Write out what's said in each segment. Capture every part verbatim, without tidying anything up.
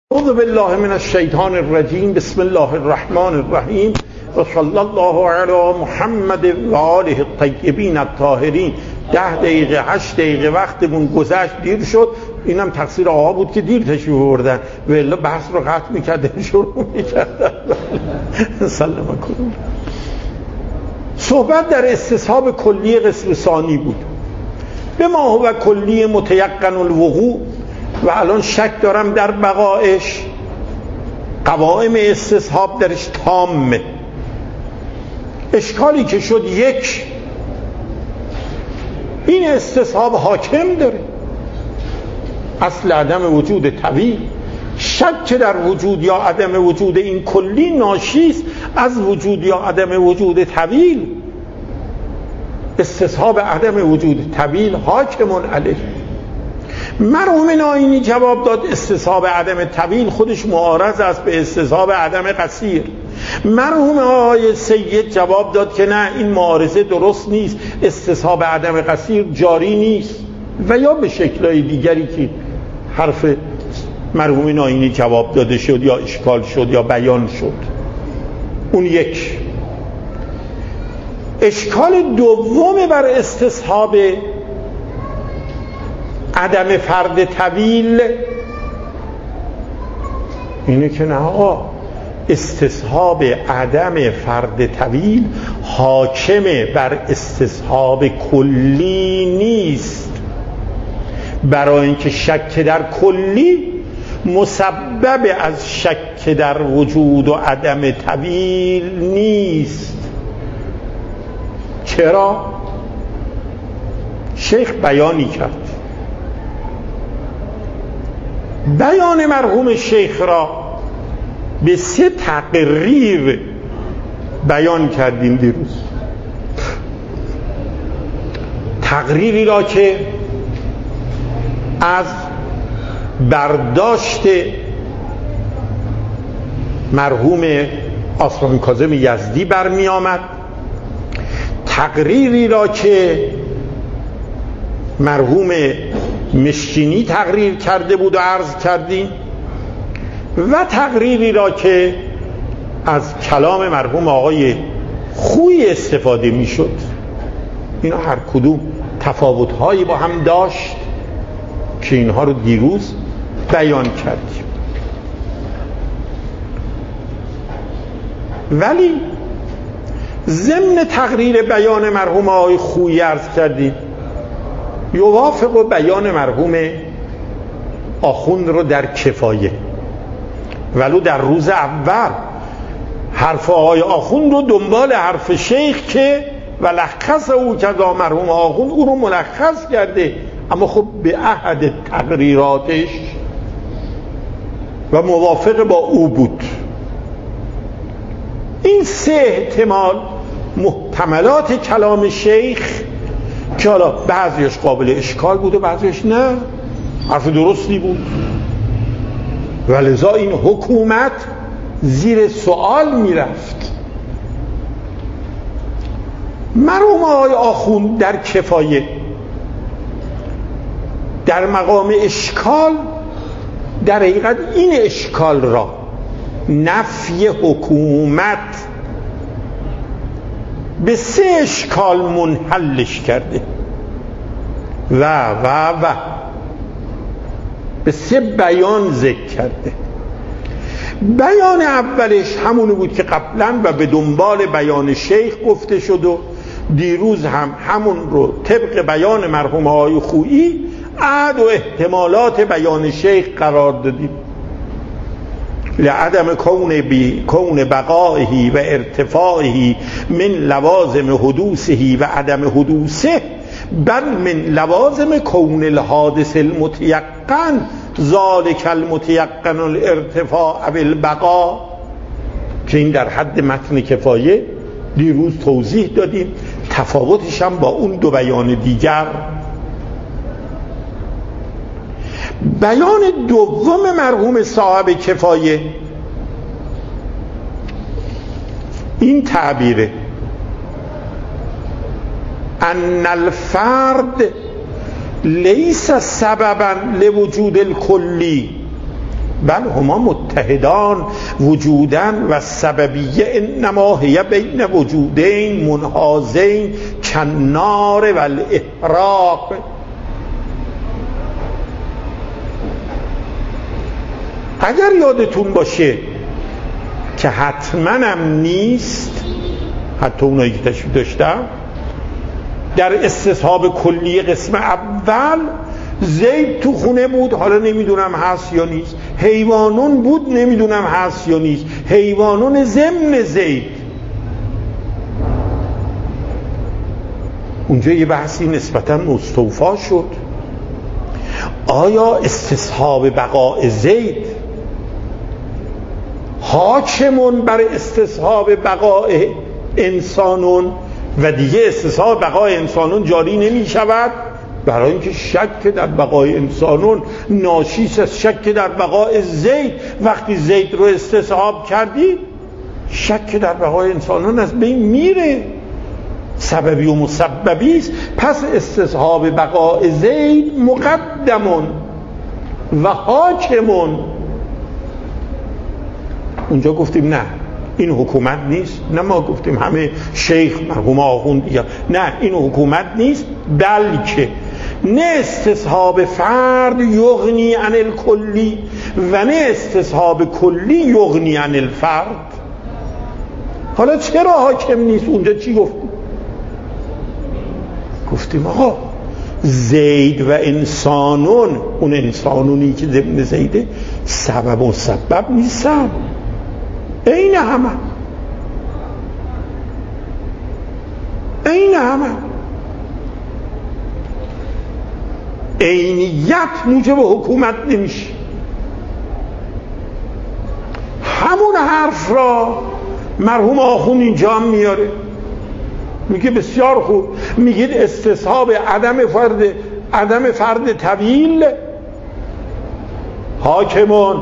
اعوذ بالله من الشیطان الرجیم. بسم الله الرحمن الرحیم و صلی الله علی محمد و آله الطیبین الطاهرین. ده دقیقه هشت دقیقه وقتمون گذشت، دیر شد. اینم تقصیر آقا بود که دیر تشریف آوردن، والا بحث رو قطع میکردن شروع میکردن. سلام کنون. صحبت در استصحاب کلی قسم ثانی بود. به ما هو کلی متیقن الوقوع، و الان شک دارم در بقایش. قوائم استصحاب درش تامه. اشکالی که شد یک، این استصحاب حاکم داره، اصل عدم وجود طویل. شک در وجود یا عدم وجود این کلی ناشیست از وجود یا عدم وجود طویل. استصحاب عدم وجود طویل حاکم علیه. مرحوم ناینی جواب داد استصحاب عدم طویل خودش معارض است به استصحاب عدم قصیر. مرحوم آقای سید جواب داد که نه، این معارضه درست نیست، استصحاب عدم قصیر جاری نیست، و یا به شکل‌های دیگری که حرف مرحوم ناینی جواب داده شد یا اشکال شد یا بیان شد. اون یک. اشکال دوم بر استصحاب عدم فرد طویل اینه که نه آقا، استصحاب عدم فرد طویل حاکم بر استصحاب کلی نیست، برای اینکه شک در کلی مسبب از شک در وجود و عدم طویل نیست. چرا؟ شیخ بیانی کرد. بیان مرحوم شیخ را به سه تقریر بیان کردیم دیروز. تقریری را که از برداشت مرحوم آسان کاظم یزدی برمی آمد، تقریری را که مرحوم مشکینی تقریر کرده بود و عرض کردیم، و تقریری را که از کلام مرحوم آقای خویی استفاده می شد. اینا هر کدوم تفاوت‌هایی با هم داشت که اینها رو دیروز بیان کردیم. ولی ضمن تقریر بیان مرحوم آقای خویی عرض کردیم یوافق و بیان مرحوم آخوند رو در کفایه، ولو در روز اول حرف آقای آخوند رو دنبال حرف شیخ که ولخص او کذا مرحوم آخوند او رو ملخص کرده، اما خب به احد تقریراتش و موافق با او بود. این سه احتمال محتملات کلام شیخ که حالا بعضیش قابل اشکال بود و بعضیش نه، حرف درستی بود، و لذا این حکومت زیر سوال میرفت. مرحوم آقای آخوند در کفایه در مقام اشکال در حقیقت این اشکال را، نفی حکومت، به سه اشکال منحلش کرده و و و به سه بیان ذکر کرده. بیان اولش همونی بود که قبلا و به دنبال بیان شیخ گفته شد و دیروز هم همون رو طبق بیان مرحوم آقای خویی عد و احتمالات بیان شیخ قرار دادیم. لعدم کون بی کون بقائه و ارتفاعه من لوازم حدوثه و عدم حدوثه، بل من لوازم کون الحادث المتیقن ذالک المتیقن الارتفاع بالبقاء، که این در حد متن کفایه دیروز توضیح دادیم. تفاوتش هم با اون دو بیان دیگر. بیان دوم مرحوم صاحب کفایه این تعبیره: ان الفرد لیس سببا لوجود الکلی بل هما متحدان وجودن و سببیه انما هی بین وجودین منحازین کنار و الاحراق. اگر یادتون باشه که حتما هم نیست، حتی اونایی که تشبیه داشتم در استصحاب کلی قسم اول، زید تو خونه بود، حالا نمیدونم هست یا نیست، حیوانون بود، نمیدونم هست یا نیست، حیوانون ضمن زید. اونجا یه بحثی نسبتا مستوفا شد، آیا استصحاب بقاء زید حاکمون بر استصحاب بقاء انسانون و دیگه استصحاب بقاء انسانون جاری نمی شود؟ برای اینکه شک در بقای انسانون ناشی از شک در بقای زید. وقتی زید رو استصحاب کردی، شک در بقای انسانون از بین میره، سببی و مسببی است. پس استصحاب بقای زید مقدمون و حاکمون. اونجا گفتیم نه این حکومت نیست، نه ما گفتیم همه شیخ مرحوم آخوند یا نه این حکومت نیست، بلکه نه استصحاب فرد یغنی عن الکلی و نه استصحاب کلی یغنی عن الفرد. حالا چرا حاکم نیست؟ اونجا چی گفتیم؟ گفتیم آقا زید و انسانون، اون انسانونی که ضمن زیده سبب و مسبب نیستن، این همه این همه عینیت موجب حکومت نمیشه. همون حرف را مرحوم آخوند اینجا هم میاره، میگه بسیار خوب، میگید استصحاب عدم فرد عدم فرد طویل حاکمون،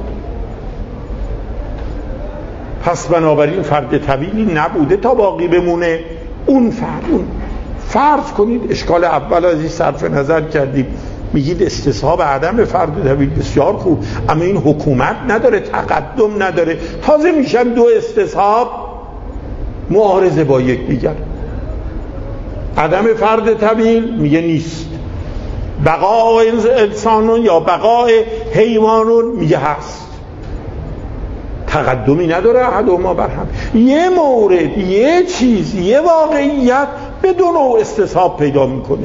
پس بنابراین فرد طویلی نبوده تا باقی بمونه اون فرد. اون فرض کنید اشکال اول از این صرف نظر کردیم، میگید استصحاب عدم فرد طویل، بسیار خوب، اما این حکومت نداره، تقدم نداره، تازه میشن دو استصحاب معارضه با یک دیگر. عدم فرد طویل میگه نیست، بقاء انسانون یا بقاء حیوانون میگه هست، تقدمی نداره احدهما بر هم. یه مورد، یه چیز، یه واقعیت به دو نوع استصحاب پیدا میکنه،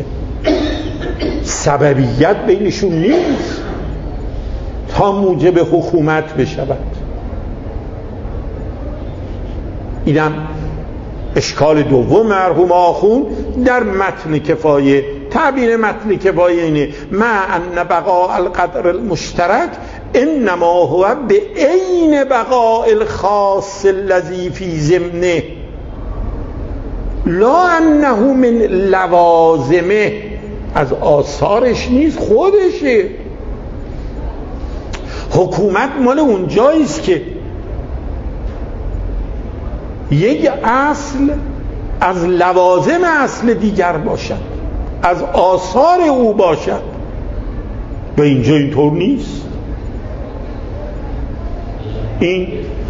سببیت بینشون نیست تا موجب حکومت بشود. اینم اشکال دوم مرحوم آخوند در متن کفایه. تعبیر متن کفایه اینه ما ان بقاء القدر المشترک انما هو به عین بقاء الخاص الذی فی ضمنه لا انه من لوازمه، از آثارش نیست، خودشه. حکومت مال اون جاییست که یک اصل از لوازم اصل دیگر باشد، از آثار او باشد، و اینجا اینطور نیست. این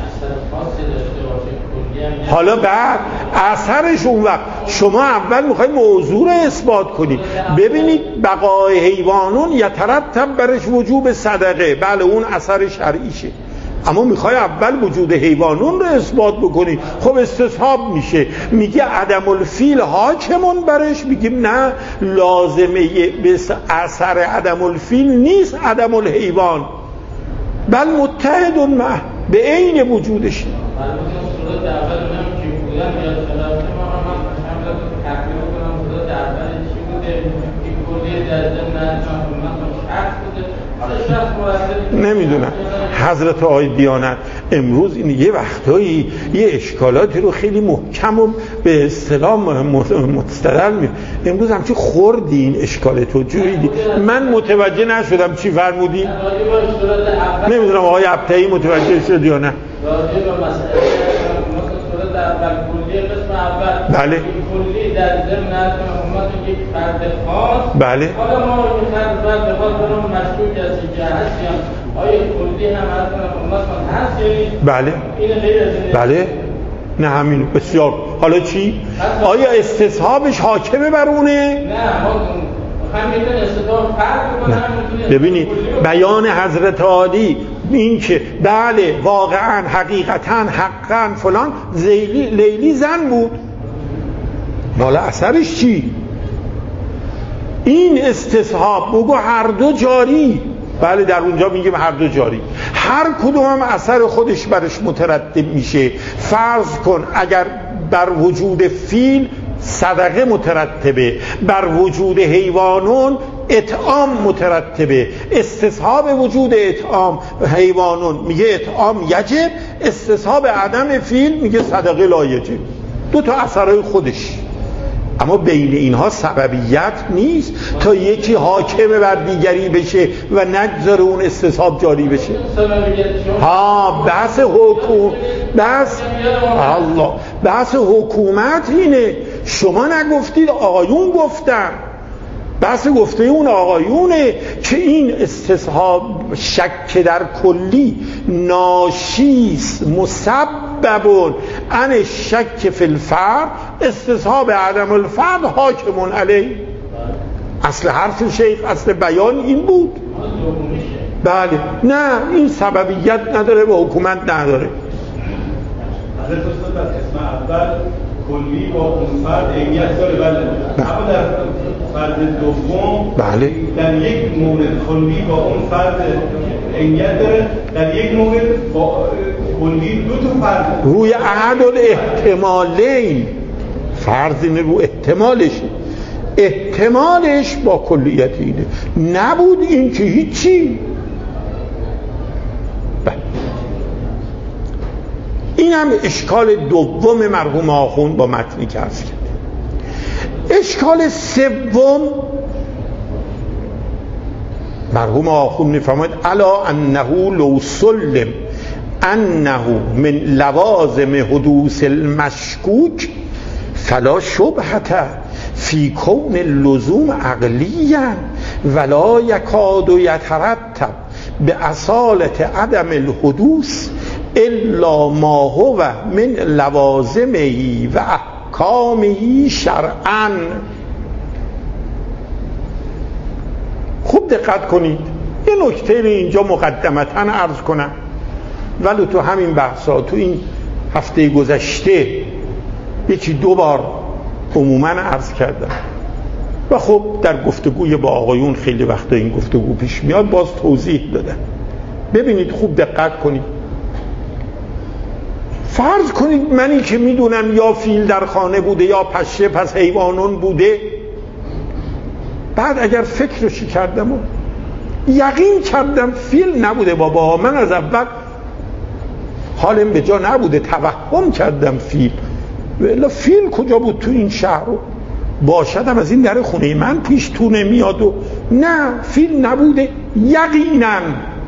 حالا بعد اثرش اون وقت شما اول میخواید موضوع رو اثبات کنید. ببینید بقای حیوانون یترتب برش وجوب صدقه، بله اون اثر شرعیشه، اما میخوای اول وجود حیوانون رو اثبات بکنی، خب استصحاب میشه. میگه عدم الفیل حاکمون برش، میگیم نه، لازمه به اثر عدم الفیل نیست عدم الحیوان، بل متحد مع به عین وجودش. نمیدونم حضرت آقای دیانت امروز این یه وقتایی یه اشکالاتی رو خیلی محکم و به اصطلاح مستدل می امروز هم چی خوردی این اشکال تو جویدی، من متوجه نشدم چی فرمودی. نمیدونم آقای ابتهی متوجه شد یا نه. اول کلی قسم اول بله. کلی در ضمن امت یک فرد خاص. بله. حالا ما رو فرد فرد خاص برام مشکوک هستی که هست یا آیا کلی هم از امت هست یا بله. این غیر از این؟ بله. نه همین بسیار. حالا چی؟ آیا استصحابش حاکمه بر اونه؟ نه ما همین استصحاب فرد کنه. ببینید بیان حضرت عالی این که بله واقعا حقیقتا حقا فلان زیلی لیلی زن بود، بالا اثرش چی؟ این استصحاب بگو هر دو جاری. بله در اونجا میگیم هر دو جاری، هر کدوم هم اثر خودش برش مترتب میشه. فرض کن اگر بر وجود فیل صدقه مترتبه، بر وجود حیوانون اطعام مترتبه، استصحاب وجود اطعام حیوانون میگه اطعام یجب، استصحاب عدم فیل میگه صدقه لا یجب. دو تا اثرهای خودش، اما بین اینها سببیت نیست تا یکی حاکم بر دیگری بشه و نگذاره اون استصحاب جاری بشه. ها بحث حکومت، بحث الله بحث حکومت اینه. شما نگفتید، آقایون گفتن. بحث گفته اون آقایونه که این استصحاب شک در کلی ناشیس مسبب عن شک فی الفرد، استصحاب عدم الفرد حاکمون علیه. اصل حرف شیخ، اصل بیان این بود. بله نه این سببیت نداره و حکومت نداره. حضرت استاد در قسم اول کلی با اون فرد عینیت داره، بله، اما در فرد دوم بله در یک مورد کلی با اون فرد عینیت داره، در یک مورد با کلی دو تا فرد روی احد الاحتمالین. فرض اینه رو احتمالش، احتمالش با کلیت اینه، نبود این که هیچی. این هم اشکال دوم مرحوم آخوند با متنی که عرض کرد. اشکال سوم مرحوم آخوند میفرماید الا انه لو سلم انه من لوازم حدوث المشکوک فلا شبهه فی کون اللزوم عقلیا ولا یکاد یترتب به اصالت عدم الحدوث الا ما هو من لوازمه و احکامه شرعا. خوب دقت کنید، یه نکته اینجا مقدمتا عرض کنم، ولی تو همین بحثا تو این هفته گذشته یکی دو بار عموما عرض کردم و خب در گفتگوی با آقایون خیلی وقتا این گفتگو پیش میاد، باز توضیح دادم. ببینید خوب دقت کنید. فرض کنید منی که میدونم یا فیل در خانه بوده یا پشه پس حیوانون بوده، بعد اگر فکرشی کردم و یقین کردم فیل نبوده بابا، من از اول حالم به جا نبوده، توهم کردم فیل، ولی فیل کجا بود تو این شهر رو باشدم از این در خونه من پیش تو نمیاد و نه فیل نبوده یقینا.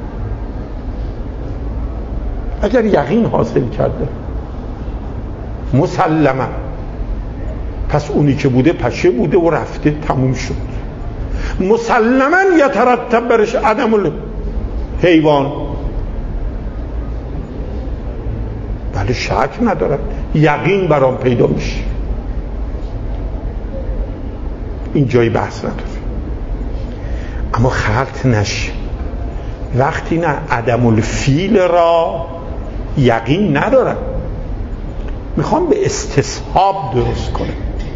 اگر یقین حاصل کرده مسلما، پس اونی که بوده پشه بوده و رفته تموم شد، مسلما یترتب برش عدم الحیوان. بله شک ندارم، یقین برام پیدا میشه. این جای بحث نداره. اما خلط نشه وقتی نه عدم الفیل را یقین ندارم، میخوام به استصحاب درست کنم.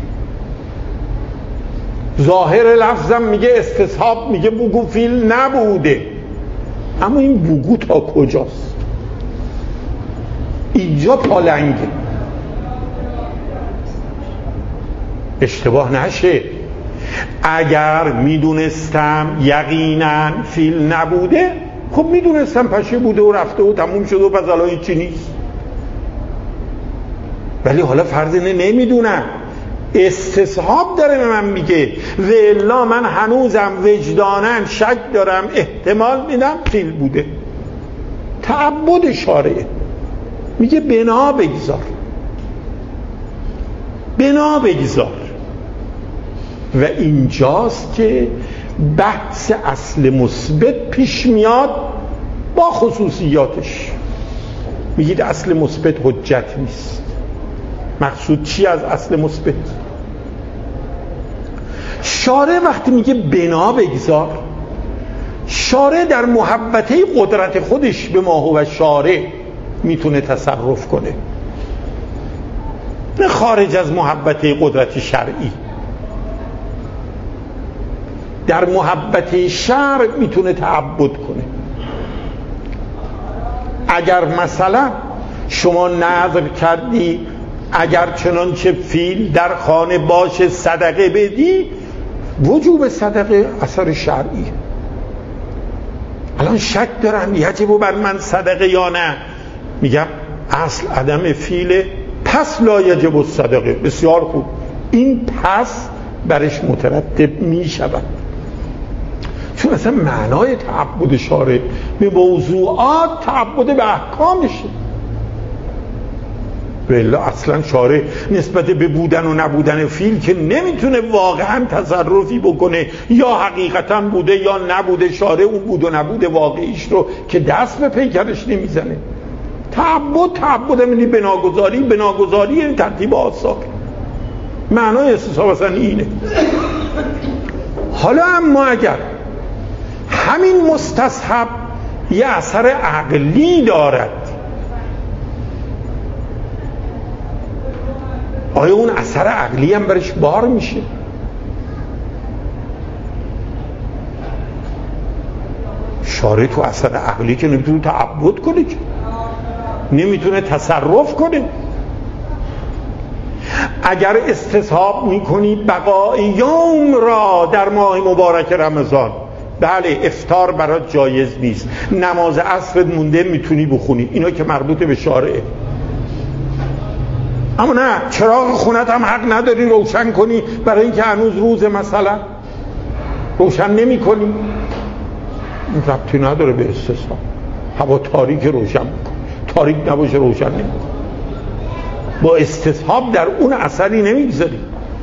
ظاهر لفظم میگه استصحاب، میگه بگو فیل نبوده، اما این بگو تا کجاست؟ اینجا پالنگه، اشتباه نشه. اگر میدونستم یقینا فیل نبوده، خب میدونستم پشه بوده و رفته و تموم شده و پس الان هیچی نیست. ولی حالا فرض اینه نمیدونم، استصحاب داره به من میگه و الا من هنوزم وجدانم شک دارم، احتمال میدم فیل بوده. تعبد شارعه میگه بنا بگذار، بنا بگذار. و اینجاست که بحث اصل مثبت پیش میاد با خصوصیاتش. میگید اصل مثبت حجت نیست. مقصود چی از اصل مثبت؟ شارع وقتی میگه بنا بگذار، شارع در محبته قدرت خودش به ما هو شارع میتونه تصرف کنه، نه خارج از محبته قدرت شرعی. در محبته شرع میتونه تعبد کنه. اگر مثلا شما نظر کردی اگر چنانچه فیل در خانه باشه صدقه بدی، وجوب صدقه اثر شرعی. الان شک دارم یجب بر من صدقه یا نه، میگم اصل عدم فیله، پس لا یجب الصدقه. بسیار خوب، این پس برش مترتب میشود، چون اصلا معنای تعبد شارع به موضوعات تعبد به احکامشه. ولی اصلا شارع نسبت به بودن و نبودن فیل که نمیتونه واقعا تصرفی بکنه، یا حقیقتا بوده یا نبوده، شارع اون بود و نبوده واقعیش رو که دست به پیکرش نمیزنه. تعبد تعبد منی بناگذاری، بناگذاری یعنی ترتیب آثار. معنای استصحاب اصلا اینه. حالا اما اگر همین مستصحب یه اثر عقلی دارد، آیا اون اثر عقلی هم برش بار میشه؟ شارع تو اثر عقلی که نمیتونه تعبد کنه، که نمیتونه تصرف کنه. اگر استصحاب میکنی بقای یوم را در ماه مبارک رمضان، بله افطار برات جایز نیست، نماز عصر مونده میتونی بخونی، اینا که مربوط به شارعه. اما نه، چراغ خونت هم حق نداری روشن کنی برای اینکه هنوز روز مثلا روشن نمی کنی. این ربطی نداره به استصحاب. هوا تاریک روشن بکن، تاریک نباشه روشن نمی کن. با استصحاب در اون اثری نمیگذاری.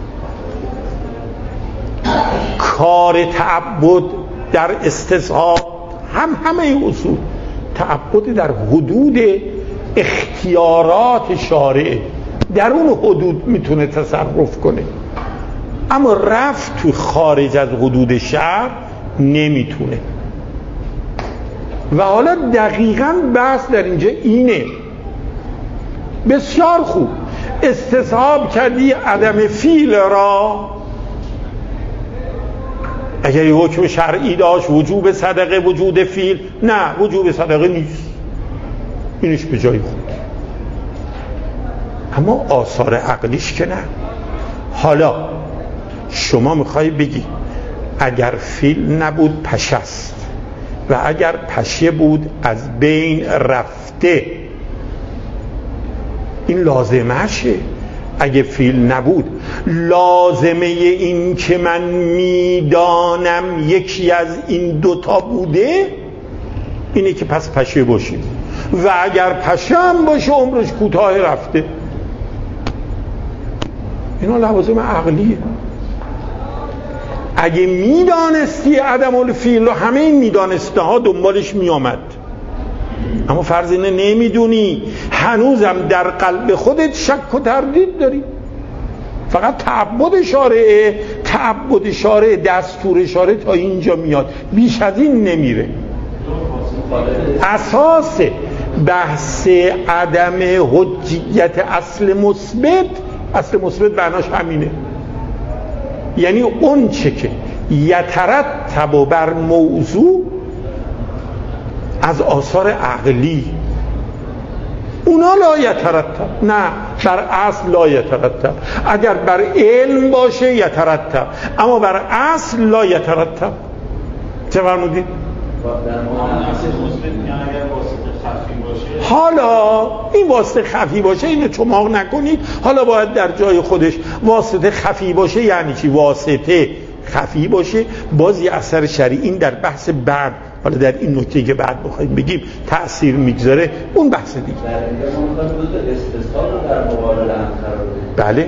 کار تعبد در استصحاب هم همه اصول تعبد در حدود اختیارات شارعه، در اون حدود میتونه تصرف کنه، اما رفت تو خارج از حدود شرع نمیتونه. و حالا دقیقاً بحث در اینجا اینه. بسیار خوب، استصحاب کردی عدم فیل را، اگر یه حکم شرعی داشت وجوب صدقه وجود فیل، نه وجوب صدقه نیست، اینش به جای خود. اما آثار عقلیش که نه. حالا شما میخوای بگی اگر فیل نبود پشه است، و اگر پشه بود از بین رفته، این لازمشه. اگه فیل نبود، لازمه این که من میدانم یکی از این دوتا بوده اینه که پس پشه باشیم، و اگر پشه هم باشه عمرش کوتاه رفته. اینا لوازم عقلیه. اگه میدانستی عدم الفیل رو، همه این میدانسته ها دنبالش میامد، اما فرض اینه نمیدونی، هنوزم در قلب خودت شک و تردید داری. فقط تعبد شارعه، تعبد شارعه، دستور شارعه تا اینجا میاد، بیش از این نمیره. اساس بحث عدم حجیت اصل مثبت، اصل مثبت معناش همینه، یعنی اون چه که یترتب بر موضوع از آثار عقلی، اونا لا یترتب، نه بر اصل لا یترتب. اگر بر علم باشه یترتب، اما بر اصل لا یترتب. چه فرمودید؟ حالا این واسطه خفی باشه، اینو چماق نکنید. حالا باید در جای خودش واسطه خفی باشه یعنی چی؟ واسطه خفی باشه باز یه اثر شرعی، این در بحث بعد حالا در این نکته که بعد بخوایم بگیم تأثیر میگذاره اون بحث دیگه. بله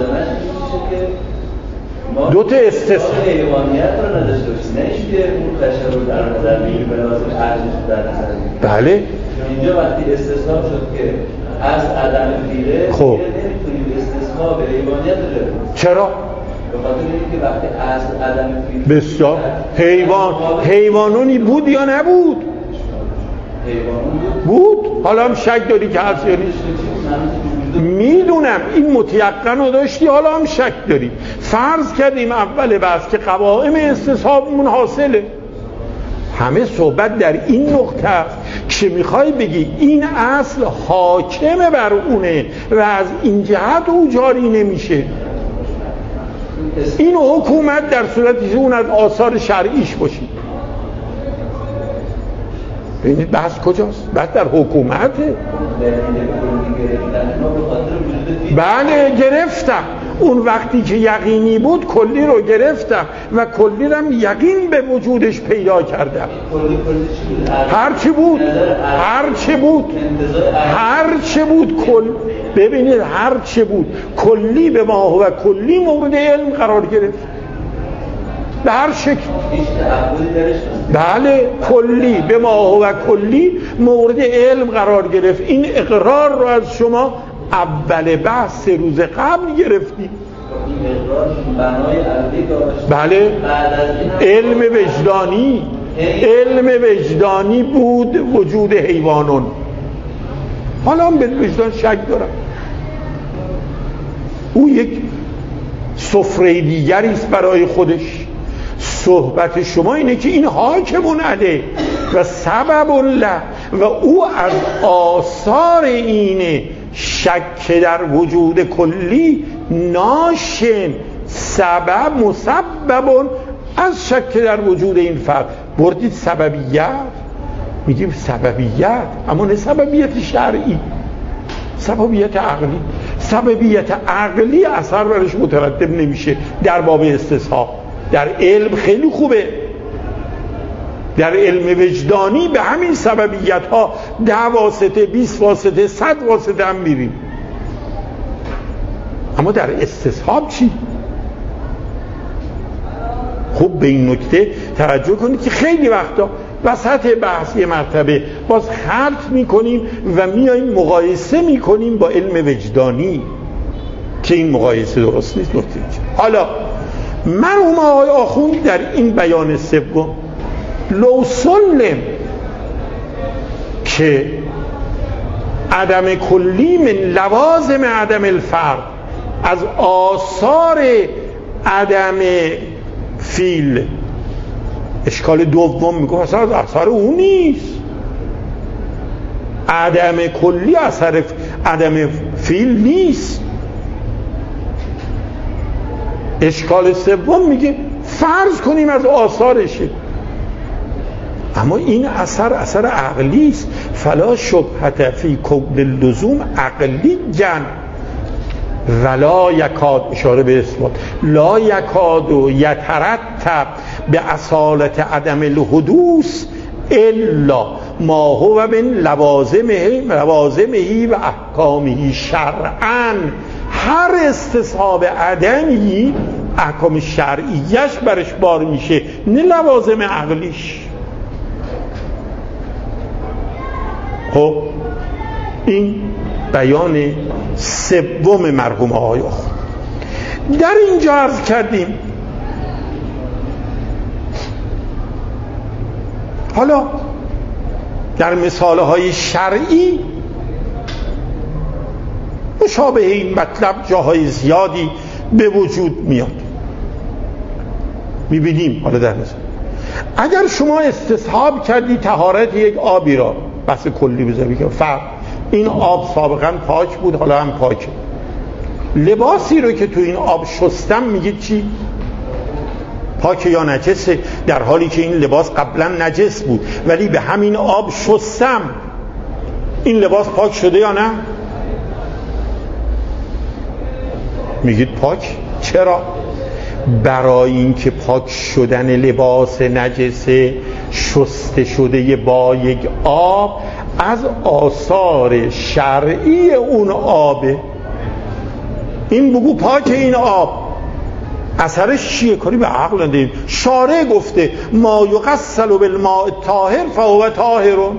دو تا استثنا حیوانیت رو نداشته باشید، نه اینکه اون تشابه در نظر میگیره به لازم ارزش در نظر میگیره. بله اینجا وقتی استثنا شد که از عدم فیله خب نمیتونید استثنا به حیوانیت رو دارید. چرا؟ به خاطر اینکه وقتی از عدم فیله بسیار حیوان حیوانونی بود یا نبود؟ حیوانون بود. بود؟ حالا هم شک داری که هست یا نیست؟ میدونم این متیقن رو داشتی، حالا هم شک داری. فرض کردیم اول بحث که قوائم استصحابمون حاصله. همه صحبت در این نقطه است که میخوای بگی این اصل حاکم بر اونه و از این جهت او جاری نمیشه. این حکومت در صورتی که اون از آثار شرعیش باشی. ببینید بحث کجاست؟ بحث در حکومته. بله گرفتم. اون وقتی که یقینی بود کلی رو گرفتم و کلی رو یقین به وجودش پیدا کردم. هرچی بود هرچی بود هرچی بود کل ببینید هرچی بود کلی به ما و کلی مورد علم قرار گرفت به هر شکل. بله کلی به ما و کلی مورد علم قرار گرفت. این اقرار رو از شما اول بحث روز قبل گرفتی. بله علم وجدانی علم وجدانی بود وجود حیوانون. حالا هم به وجدان شک دارم. او یک سفره دیگری است برای خودش. صحبت شما اینه که این حاکمون علیه و سبب له و او از آثار اینه شک در وجود کلی ناشن سبب مسبب از شک در وجود این فرد. بردید سببیت میگیم سببیت اما نه سببیت شرعی، سببیت عقلی. سببیت عقلی اثر برش مترتب نمیشه در باب استصحاب. در علم خیلی خوبه، در علم وجدانی به همین سببیت ها ده واسطه بیست واسطه صد واسطه هم میریم. اما در استصحاب چی؟ خوب به این نکته توجه کنید که خیلی وقتا وسط بحث یه مرتبه باز خلط میکنیم و میاییم مقایسه میکنیم با علم وجدانی که این مقایسه درست نیست. نکته حالا مرحوم آقای آخوند در این بیان سوم لو سلم که عدم کلی من لوازم عدم الفرد از آثار عدم فیل، اشکال دوم میگه اصلا از اثر اون نیست. عدم کلی اثر عدم فیل نیست. اشکال سوم میگه فرض کنیم از آثارشه، اما این اثر اثر عقلی است. فلا شبهة فی کون اللزوم عقلی جن ولا یکاد، اشاره به اثبات، لا یکاد و یترتب به اصالت عدم الحدوث الا ما هو من لوازمه لوازمه و احکامه شرعا. هر استصحاب عدمی احکام شرعیش برش بار میشه، نه لوازم عقلیش. خب این بیان سوم مرحوم آقای آخوند. در اینجا عرض کردیم حالا در مثالهای شرعی مشابه این مطلب جاهای زیادی به وجود میاد. میبینیم حالا در مثال اگر شما استصحاب کردی طهارت یک آبی را، بس کلی بذاری که فرق این آب سابقا پاک بود حالا هم پاکه، لباسی رو که تو این آب شستم میگید چی؟ پاک یا نجسه؟ در حالی که این لباس قبلا نجس بود ولی به همین آب شستم، این لباس پاک شده یا نه؟ میگید پاک. چرا؟ برای اینکه پاک شدن لباس نجسه شسته شده با یک آب از آثار شرعی اون آبه. این بگو پاک این آب، اثرش چیه؟ کاری به عقل نداریم. شارع گفته ما یغسل بالماء الطاهر فهو طاهر.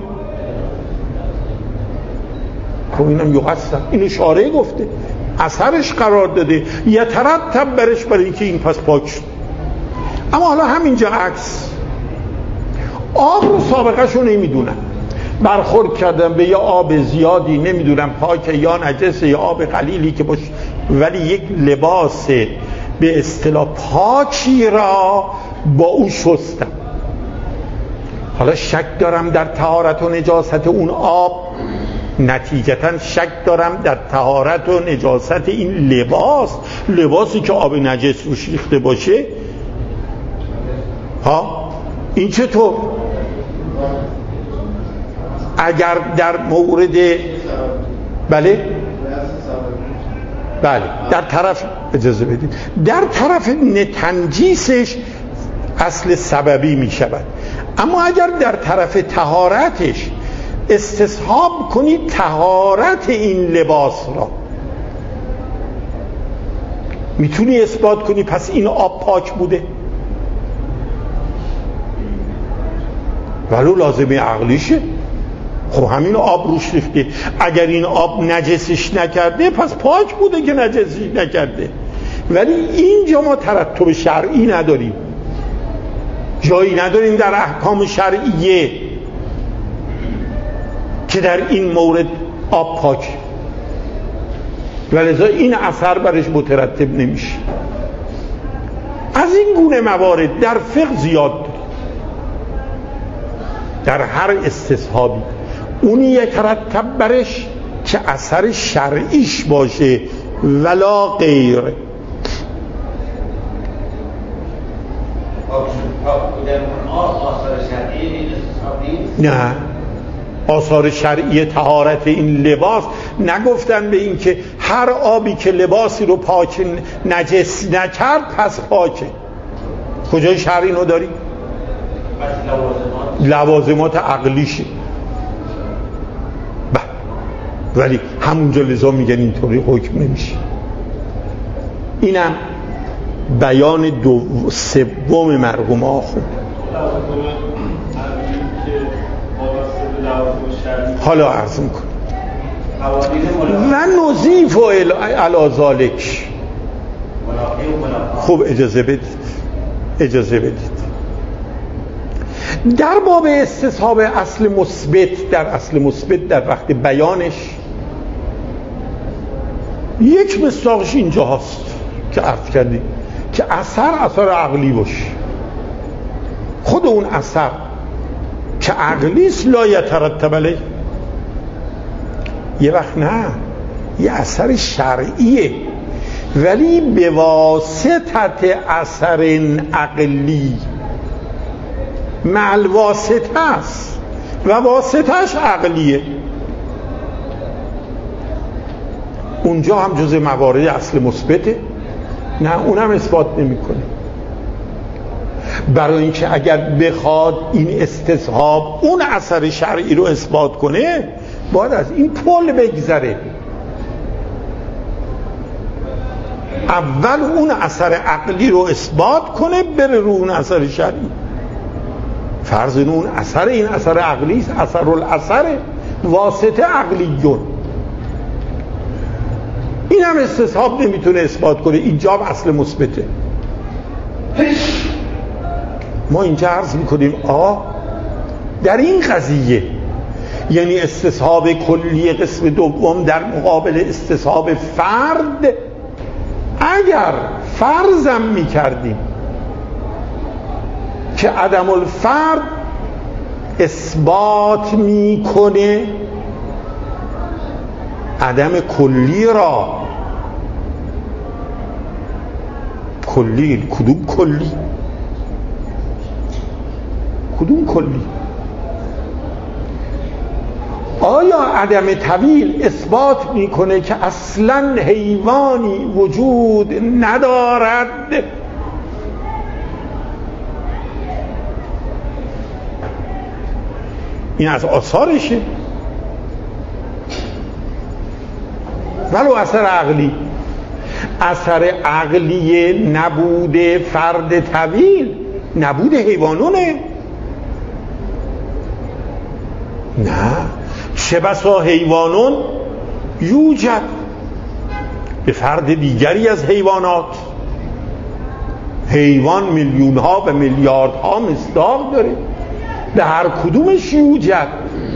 خب اینم یغسل، اینو شارع گفته، اثرش قرار داده، یترتب برش برای اینکه این پس پاک شد. اما حالا همینجا عکس، آب رو سابقه شو نمیدونم، برخورد کردم به یه آب زیادی، نمیدونم پاکه یا نجسه یا آب قلیلی که باشه، ولی یک لباس به اصطلاح پاکی را با او شستم. حالا شک دارم در طهارت و نجاست اون آب، نتیجتا شک دارم در طهارت و نجاست این لباس، لباسی که آب نجس روش ریخته باشه. ها این چطور؟ اگر در مورد بله بله در طرف اجازه بدید در طرف تنجیسش اصل سببی می شود، اما اگر در طرف طهارتش استصحاب کنید طهارت این لباس را، میتونی اثبات کنی پس این آب پاک بوده، ولو لازمه عقلیشه. خب همین آب روش ریخته، اگر این آب نجسش نکرده پس پاک بوده که نجسش نکرده. ولی اینجا ما ترتب شرعی نداریم، جایی نداریم در احکام شرعیه که در این مورد آب پاک، ولذا این اثر برش مترتب نمیشه. از این گونه موارد در فقه زیاد داریم، در هر استصحابی اونی یترتب برش که اثر شرعیش باشه ولا غیر. نه، آثار شرعی طهارت این لباس نگفتن به این که هر آبی که لباسی رو پاک نجس نکرد پس پاکه. کجای شرعی اینو داری؟ لوازمات عقلیشه. ولی همونجا لذا میگن اینطوری حکم نمیشه. اینم بیان دو سوم مرحوم آخوند. حالا عرض میکنم و نضیف و علی ذالک. خوب اجازه بدید اجازه بدید در باب استصحاب اصل مثبت، در اصل مثبت در وقت بیانش یک مصداقش اینجا هست که عرض کردیم که اثر اثر عقلی باشه. خود اون اثر که عقلیست لا یترتب علیه، یه وقت نه، یه اثر شرعیه ولی به واسطت اثر عقلی، معل واسطه است و واسطهش عقلیه. اونجا هم جزء موارد اصل مثبته؟ نه، اونم اثبات نمیکنه. برای اینکه اگر بخواد این استصحاب اون اثر شرعی رو اثبات کنه باید از این پل بگذره. اول اون اثر عقلی رو اثبات کنه بره رو اون اثر شرعی. فرض اون اثر این اثر عقلی است، اثر الاثر واسطه عقلیون. این هم استصحاب نمیتونه اثبات کنه، اینجا هم اصل مثبته. ما اینجا عرض میکنیم آ در این قضیه، یعنی استصحاب کلی قسم دوم در مقابل استصحاب فرد، اگر فرضم میکردیم که عدم الفرد اثبات میکنه عدم کلی را، کلی کدوم کلی؟ کدوم کلی؟ آیا عدم طویل اثبات میکنه که اصلا حیوانی وجود ندارد؟ این از آثارشه. ولو اثر عقلی، اثر عقلی نبود فرد طویل نبود حیوانونه. نه، چه بسا حیوانون یوجد به فرد دیگری از حیوانات. حیوان میلیون ها و میلیارد ها مصداق داره، به هر کدومش یوجد.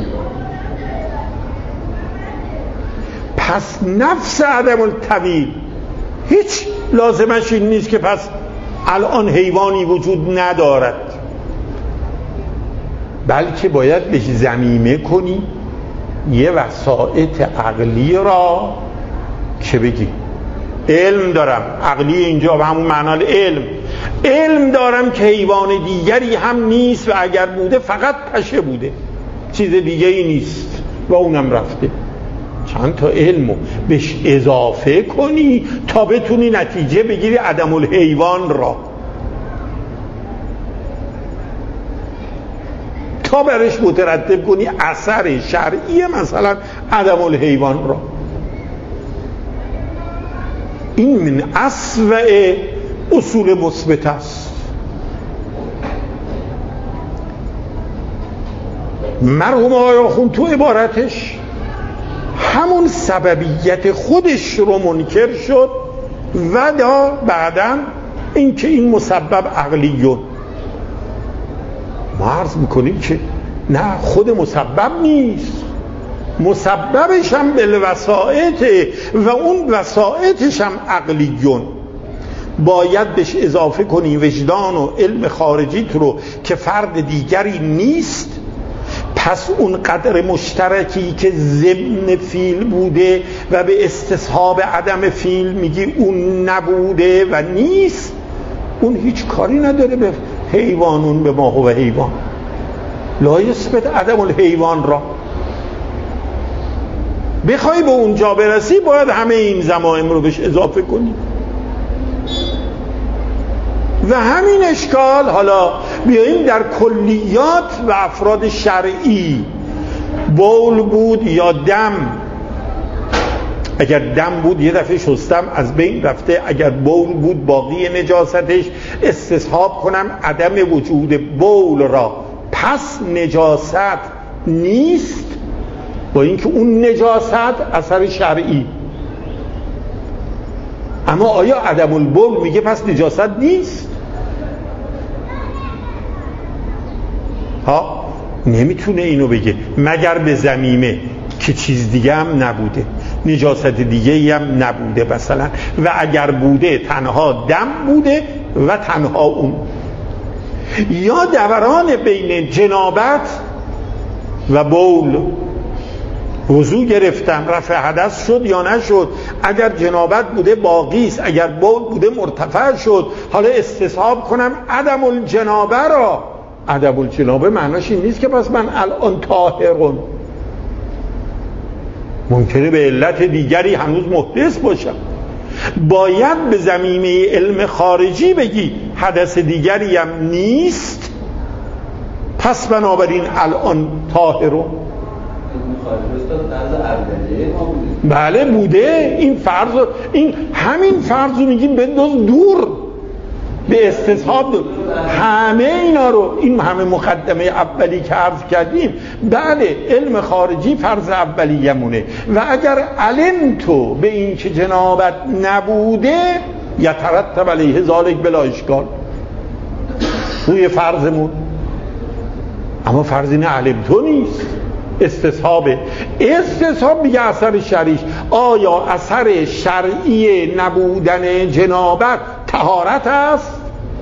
پس نفس عدم الطویل هیچ لازمش این نیست که پس الان حیوانی وجود ندارد، بلکه باید بهش ضمیمه کنی یه وسائط عقلی را که بگی علم دارم. عقلی اینجا به همون معنای علم، علم دارم که حیوان دیگری هم نیست و اگر بوده فقط پشه بوده، چیز دیگری نیست و اونم رفته. چند تا علمو بهش اضافه کنی تا بتونی نتیجه بگیری عدم الحیوان را، تا برش مترتب کنی اثر شرعی مثلا عدم الحیوان را. این من اسوأ اصول مثبت است. مرحوم آقای آخوند تو عبارتش همون سببیت خودش رو منکر شد و دا بعداً این که این مسبب عقلیون. ما عرض میکنیم که نه، خود مسبب نیست، مسببش هم بالوسائط و اون وسائطش هم عقلیون. باید بهش اضافه کنی وجدان و علم خارجیت رو که فرد دیگری نیست. پس اون قدر مشترکی که ضمن فیل بوده و به استصحاب عدم فیل میگی اون نبوده و نیست، اون هیچ کاری نداره به حیوانون، به ما و حیوان. لا یثبت عدم الحیوان را. بخوای به اونجا برسی باید همه این ضمائم رو بهش اضافه کنی و همین اشکال. حالا بیاییم در کلیات و افراد شرعی، بول بود یا دم. اگر دم بود یه دفعه شستم از بین رفته، اگر بول بود باقی نجاستش استصحاب کنم عدم وجود بول را، پس نجاست نیست، با اینکه اون نجاست اثر شرعی. اما آیا عدم البول میگه پس نجاست نیست؟ ها، نمیتونه اینو بگه مگر به ضمیمه که چیز دیگه هم نبوده، نجاست دیگه هم نبوده مثلا، و اگر بوده تنها دم بوده و تنها اون. یا دوران بین جنابت و بول، وضو گرفتم رفع حدث شد یا نشد، اگر جنابت بوده باقی است، اگر بول بوده مرتفع شد، حالا استصحاب کنم عدم الجنابه را. عدم الجنابه معناش این نیست که پس من الان طاهرم، ممکنه به علت دیگری هنوز محدث باشم. باید به ضمیمه علم خارجی بگی حدث دیگری هم نیست، پس بنابراین الان طاهرم. بله بوده. این فرض، این همین فرض رو میگیم بنداز دور، به استصحاب دور. همه اینا رو، این همه مقدمه اولی که عرض کردیم، بله علم خارجی فرض اولیه مونه. و اگر علم تو به این که جنابت نبوده، یترتب علیه ذالک بلا اشکال، روی فرضمون. اما فرض این علم تو نیست، استصحابه. استصحاب میگه اثر شرعیش. آیا اثر شرعی نبودن جنابت طهارت است؟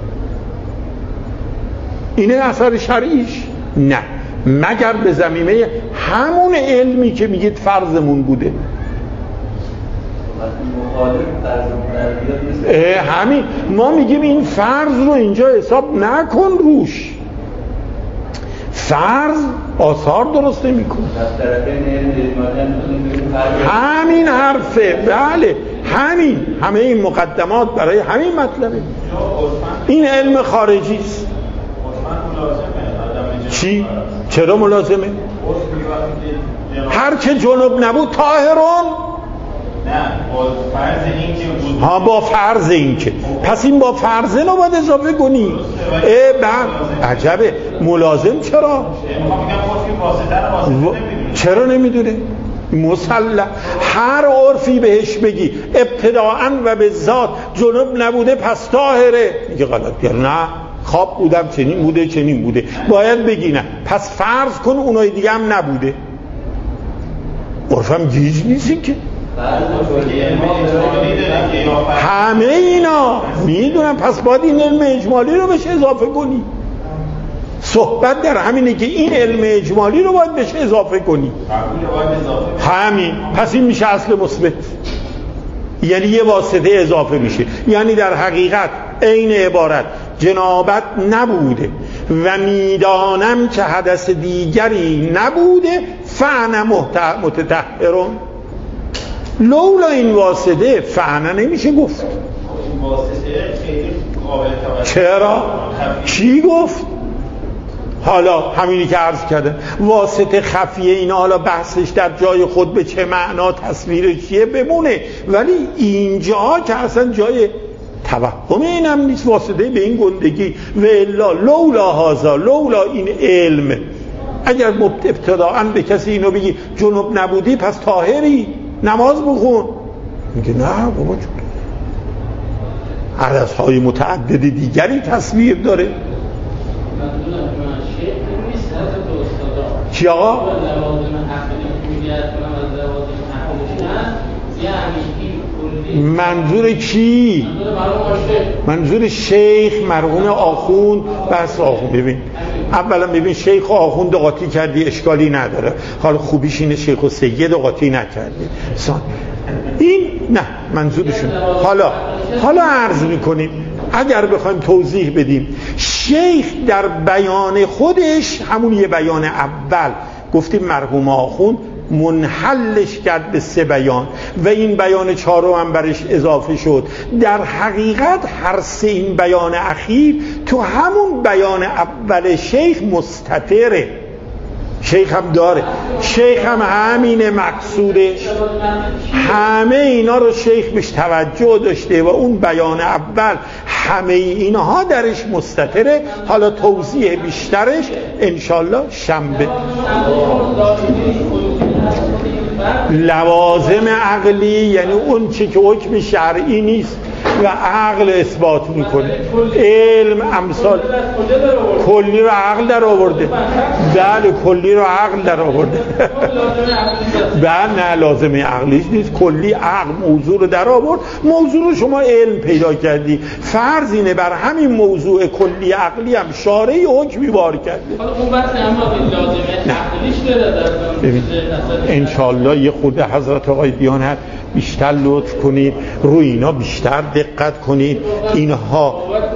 اینه اثر شرعیش؟ نه، مگر به ضمیمه همون علمی که میگید فرضمون بوده. همین ما میگیم این فرض رو اینجا حساب نکن روش. فرض آثار درست نمی‌کنه. همین حرفه. بله همین، همه این مقدمات برای همین مطلبه. این علم خارجی است. چی؟ چرا ملازمه؟ هر که جنوب نبود طاهرون. نه با فرض این که بود. ها با فرض این که پس این با فرضه رو باید اضافه کنی. اه بعد عجبه ملازم چرا؟ و... چرا نمیدونه؟ مسلح هر عرفی بهش بگی ابتداعاً و به ذات جنوب نبوده پس طاهره، میگه غلط کرد. نه خواب بودم چنین بوده چنین بوده، باید بگی نه پس فرض کن اونای دیگه هم نبوده. عرفم گیج نیست که همه اینا میدونم، پس باید این علم اجمالی رو بهش اضافه کنی. صحبت در همینه که این علم اجمالی رو باید بهش اضافه کنی. همین پس این میشه اصل مثبت، یعنی یه واسطه اضافه میشه. یعنی در حقیقت عین عبارت جنابت نبوده و میدانم که حدث دیگری نبوده فانا متطهرون. لولا این واسطه فانا نمیشه گفت. چرا؟ کی گفت؟ حالا همینی که عرض کردم واسطه خفیه اینا، حالا بحثش در جای خود به چه معنا تصویرش چیه بمونه، ولی اینجا که اصلا جای توهم اینم نیست واسطه به این گندگی. و الا لولا هازا، لولا این علم، اگر ابتداعاً به کسی اینو بگی جنوب نبودی پس طاهری نماز بخون، میگه نه بابا جون حدثهای متعدد دیگری تصویر داره. چی آقا؟ منظور کی؟ منظور شیخ مرحوم آخوند. بس آخوند ببین اولا ببین شیخ و آخوند قاطی کردی اشکالی نداره، حالا خوبیش اینه شیخ و سید قاطی نکردی این نه منظورشون. حالا حالا عرض میکنیم اگر بخوایم توضیح بدیم، شیخ در بیان خودش همون یه بیان اول گفتیم مرحوم آخوند منحلش کرد به سه بیان و این بیان چهارم هم برش اضافه شد. در حقیقت هر سه این بیان اخیر تو همون بیان اول شیخ مستتره، شیخ هم داره، شیخ هم همین مقصودش، همه اینا رو شیخ بهش توجه داشته و اون بیان اول همه اینها درش مستتره. حالا توضیح بیشترش انشالله شنبه. لوازم عقلی یعنی اون چی که حکم شرعی نیست و عقل اثبات میکنه. علم امثال کلی رو عقل در آورده، بله کلی رو عقل در آورده بله نه لازمه عقلیش نیست، کلی عقل موضوع رو در آورد، موضوع رو شما علم پیدا کردی، فرض اینه بر همین موضوع کلی عقلی هم شارعی حکمی بار کرده. حالا اون بحث اما لازمه عقلیش ببین انشالله یه خود حضرت آقای دیانت بیشتر لطف کنید روی اینا بیشتر دقت کنید. اینها